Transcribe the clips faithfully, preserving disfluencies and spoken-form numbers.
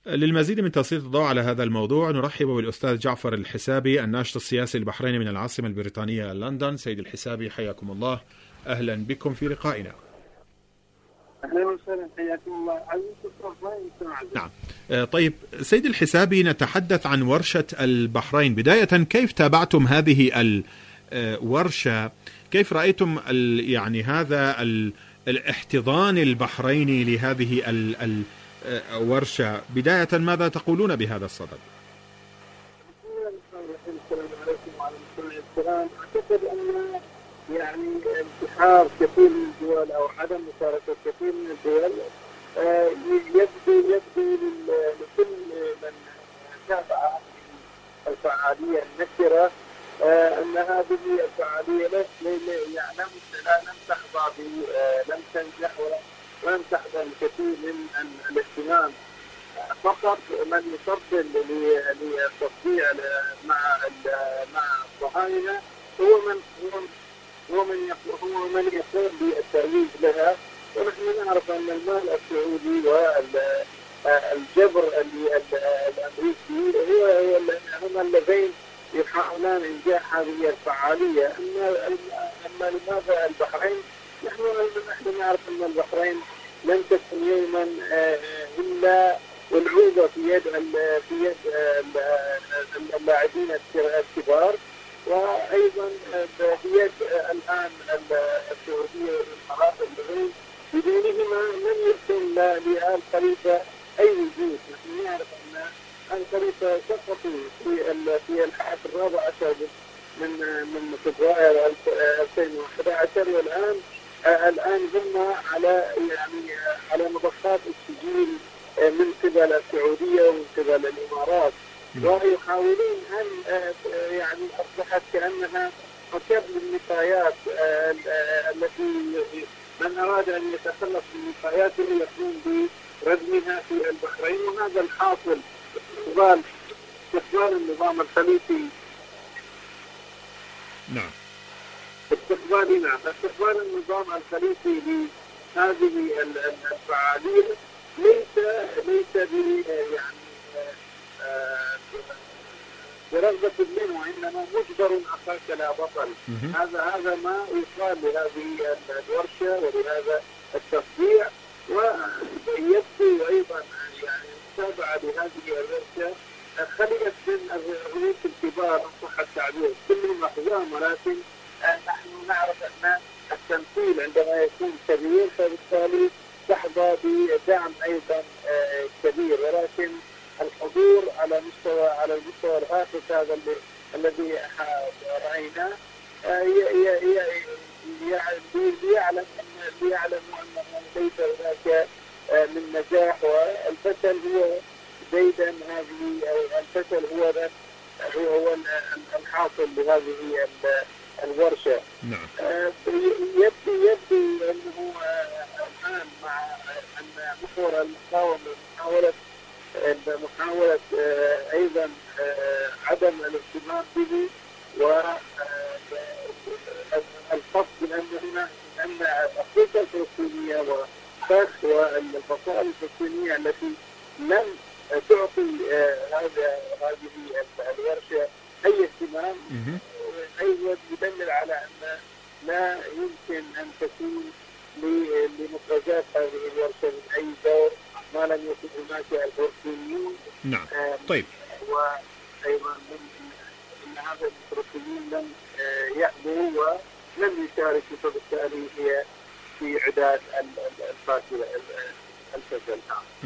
للمزيد من تسليط الضوء على هذا الموضوع نرحب بالأستاذ جعفر الحسابي الناشط السياسي البحريني من العاصمة البريطانية لندن. سيد الحسابي حياكم الله، أهلا بكم في لقائنا. أهلا وسهلا، حياكم الله. نعم. طيب سيد الحسابي، نتحدث عن ورشة البحرين. بداية كيف تابعتم هذه الورشة؟ كيف رأيتم يعني هذا الاحتضان البحريني لهذه الورشة؟ بداية ماذا تقولون بهذا الصدد؟ السلام عليكم وعلى السلام. أعتقد أن يعني انتحار كثير من الدول أو عدم مشاركة كثير من الدول يبدو يبدو لكل من تابع الفعالية النكرة أن هذه الفعالية يعني لم تحظى لم تنجح ولم تحظى الكثير من الاهتمام. فقط من يفضل للتصديع مع مع الصهاينة هو من هو من هو من يقوم بالترويج لها، ونحن نعرف ان المال السعودي والجبر الامريكي هو هما اللذين يحاولان انجاح هذه الفعاليه. اما لماذا البحرين؟ نحن نحن نعرف ان البحرين لن تكن يوما الا والعوبه في يد في يد اللاعبين الكبار، وايضا بيد الان السعوديه والامارات اللذين بدونهما لم يكن لآل خليفه اي وجود. نحن نعرف ان آل خليفه سقطوا في في الحادث الرابع عشر من من فبراير ألفين وأحد عشر، والان الان هم على يعني على مضخات السجين من قبل السعوديه ومن قبل الامارات، ويحاولون ان يعني اصبحت كانها مكب للنفايات التي من اراد ان يتخلص من نفاياته يقوم بردمها في البحرين، وهذا الحاصل استقبال استقبال النظام الخليفي. نعم. استقبال نعم استقبال النظام الخليفي لهذه الفعاليه ليس ليس ب يعني برغبة منه، وإنما مجبر أخاك لا بطل. هذا هذا ما يقال لهذه الورشة ولهذا التصديع. ويبدو أيضا يعني المتابعة لهذه الورشة خليت من الرؤوس الكبار إن صح التعبير كلهم أقدام، ولكن نحن نعرف أن التمثيل عندما يكون كبير فبالتالي تحظى بدعم أيضا كبير، ولكن الحضور على مستوى على المستوى الهاتف هذا الذي رايناه ليعلم ليعلموا انه ليس هناك من نجاح، والفشل هو زيدا هذه الفشل هو هو هو الحاصل لهذه الورشه. نعم. يبدو يبدو انه الان مع ان محور المقاومه محاوله محاولة أيضا عدم الاهتمام به والقصد من أن أن الأفريقيا الفلسطينية وفاخ والفصائل الفلسطينية التي لم تعطي هذا هذه الورشة أي اهتمام أيضا يدل على أن لا يمكن أن تكون لمخرجات هذه الورشة من أي دور ما لم يكن هناك الفلسطينيون. نعم. طيب. وأيضا أن هذا الفلسطينيين لم يأبوا ولم يشاركوا، فبالتالي هي في عداد الفاشلة الفشل.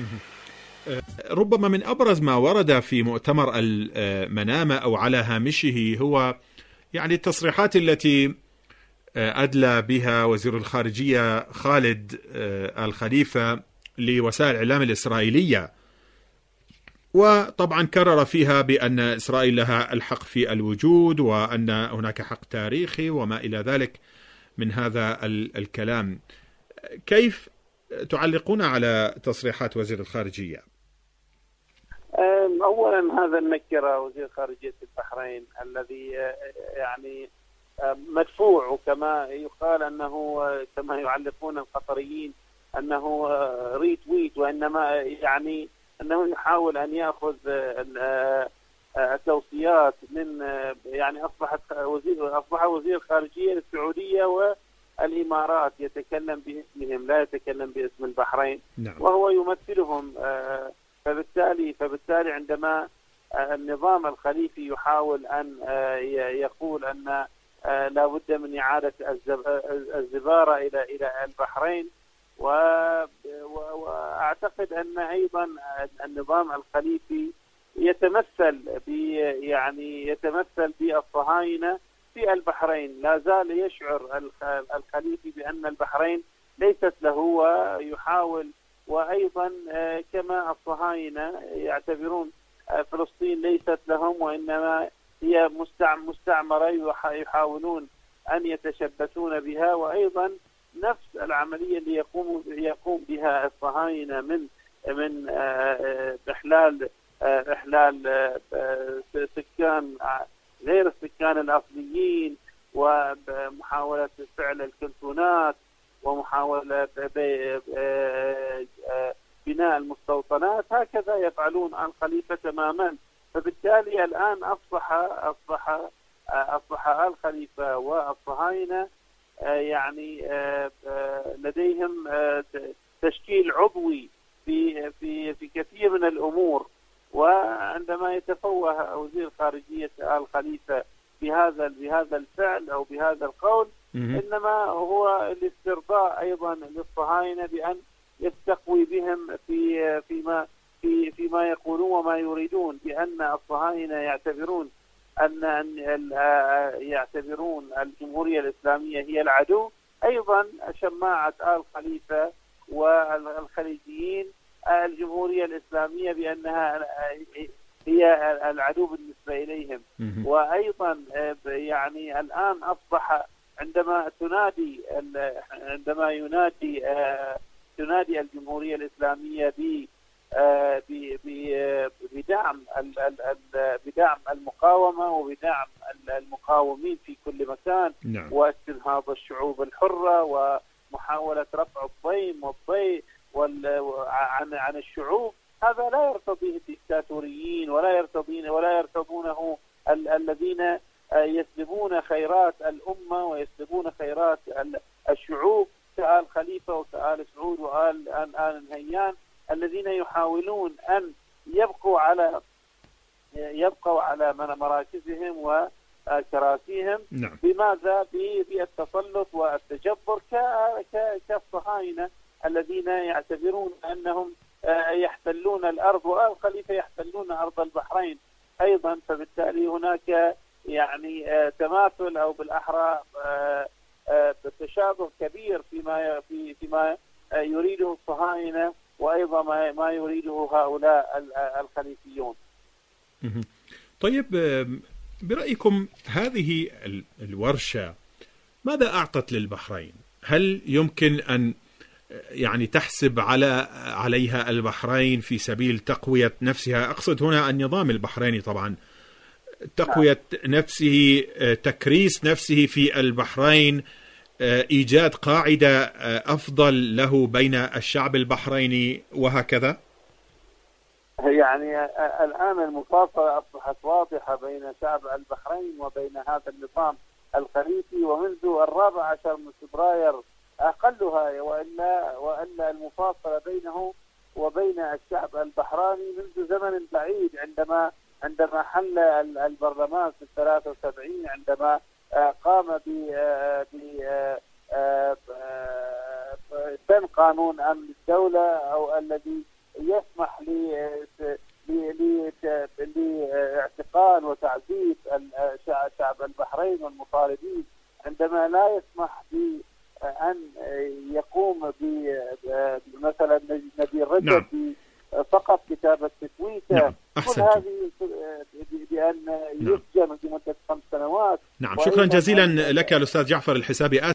ربما من أبرز ما ورد في مؤتمر المنامة أو على هامشه هو يعني التصريحات التي أدلى بها وزير الخارجية خالد آل خليفة لوسائل الإعلام الإسرائيلية، وطبعا كرر فيها بأن إسرائيل لها الحق في الوجود وأن هناك حق تاريخي وما إلى ذلك من هذا الكلام. كيف تعلقون على تصريحات وزير الخارجية؟ أولا هذا النكرة وزير خارجية البحرين الذي يعني مدفوع، وكما يقال أنه كما يعلقون القطريين أنه ريتويت، وإنما يعني أنه يحاول أن يأخذ التوصيات من يعني أصبحت وزير أصبح وزير الخارجية السعودية والإمارات يتكلم باسمهم، لا يتكلم باسم البحرين. نعم. وهو يمثلهم. فبالتالي فبالتالي عندما النظام الخليفي يحاول أن يقول أن لا بد من إعادة الزبارة إلى إلى البحرين، وأعتقد أن أيضا النظام الخليفي يتمثل ب يعني يتمثل بالصهاينة في البحرين. لا زال يشعر الخليفي بأن البحرين ليست له، ويحاول. وأيضا كما الصهاينة يعتبرون فلسطين ليست لهم وإنما هي مستعمرة، يحاولون أن يتشبثون بها. وأيضا نفس العملية اللي يقوم يقوم بها الصهاينة من من إحلال إحلال سكان غير السكان الأصليين، ومحاولة فعل الكنتونات، ومحاولة بناء المستوطنات. هكذا يفعلون الخليفة تماما. فبالتالي الآن أصبح أصبح أصبح الخليفة والصهاينة يعني لديهم تشكيل عضوي في في في كثير من الأمور. وعندما يتفوه وزير خارجية الخليفة بهذا بهذا الفعل أو بهذا القول، إنما هو الاسترضاء أيضا للصهاينة بأن يستقوي بهم في فيما في فيما يقولون وما يريدون، بأن الصهاينة يعتبرون أن يعتبرون الجمهورية الإسلامية هي العدو. أيضا شماعة آل خليفة والخليجيين الجمهورية الإسلامية بأنها هي العدو بالنسبة إليهم. وأيضا يعني الآن أصبح عندما تنادي عندما ينادي تنادي الجمهورية الإسلامية بدعم بدعم المقاومة وبدعم المقاومين في كل مكان. نعم. واستنهاض الشعوب الحرة ومحاولة رفع الضيم والضي عن عن الشعوب. هذا لا يرتضيه الدكتاتوريين ولا يرتضين ولا يرتضونه الذين يسلبون خيرات الأمة ويسلبون خيرات الشعوب كآل خليفة وكآل سعود وآل آل نهيان، الذين يحاولون أن يبقوا على يبقوا على مراكزهم وكراسيهم. نعم. بماذا؟ بالتسلط والتجبر كالصهاينة الذين يعتبرون أنهم يحتلون الأرض، وآل خليفة يحتلون أرض البحرين أيضا. فبالتالي هناك يعني تماثل أو بالأحرى تشابه كبير فيما في فيما يريده الصهاينة وأيضا ما ما يريده هؤلاء الخليفيون. طيب، برأيكم هذه الورشة ماذا أعطت للبحرين؟ هل يمكن أن يعني تحسب على عليها البحرين في سبيل تقوية نفسها؟ أقصد هنا النظام البحريني طبعا، تقوية نفسه، تكريس نفسه في البحرين، إيجاد قاعدة أفضل له بين الشعب البحريني وهكذا. يعني الآن المفاصلة أصبحت واضحة بين شعب البحرين وبين هذا النظام الخليفي، ومنذ الرابع عشر من فبراير أقلها، وإلا وإلا المفاصلة بينه وبين الشعب البحراني منذ زمن بعيد، عندما عندما حل البرلمان في الثلاثة وسبعين، عندما قام بسن قانون أمن الدولة أو الذي يسمح لاعتقال وتعذيب شعب البحرين والمطالبين، عندما لا يسمح بأن يقوم مثلا نبيل رجب. نعم. فقط كتابة تكويته. نعم. كل هذه بأن يسجن لمدة خمس سنوات. نعم. شكرا جزيلا لك الأستاذ جعفر الحسابي.